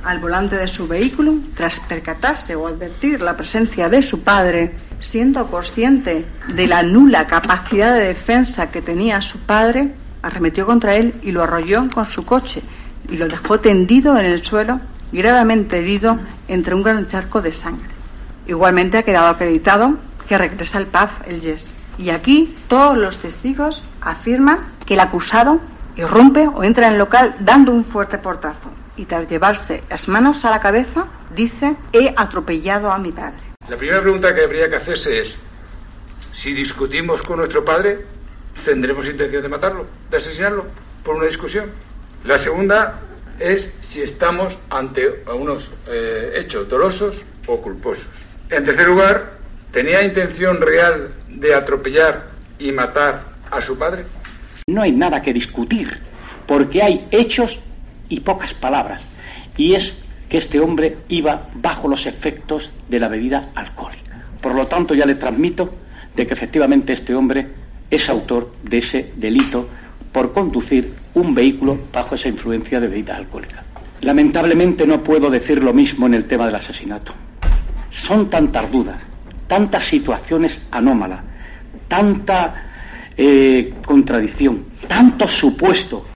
al volante de su vehículo, tras percatarse o advertir la presencia de su padre, siendo consciente de la nula capacidad de defensa que tenía su padre, arremetió contra él y lo arrolló con su coche y lo dejó tendido en el suelo, gravemente herido entre un gran charco de sangre. Igualmente ha quedado acreditado que regresa al pub El Yes. Y aquí todos los testigos afirman que el acusado irrumpe o entra en el local dando un fuerte portazo y tras llevarse las manos a la cabeza dice: he atropellado a mi padre. La primera pregunta que habría que hacerse es: si discutimos con nuestro padre, ¿tendremos intención de matarlo, de asesinarlo por una discusión? La segunda es si estamos ante unos hechos dolosos o culposos. En tercer lugar, ¿tenía intención real de atropellar y matar a su padre? No hay nada que discutir, porque hay hechos y pocas palabras, y es que este hombre iba bajo los efectos de la bebida alcohólica. Por lo tanto, ya le transmito de que efectivamente este hombre es autor de ese delito por conducir un vehículo bajo esa influencia de bebida alcohólica. Lamentablemente no puedo decir lo mismo en el tema del asesinato. Son tantas dudas, tantas situaciones anómalas, tanta contradicción, tantos supuestos.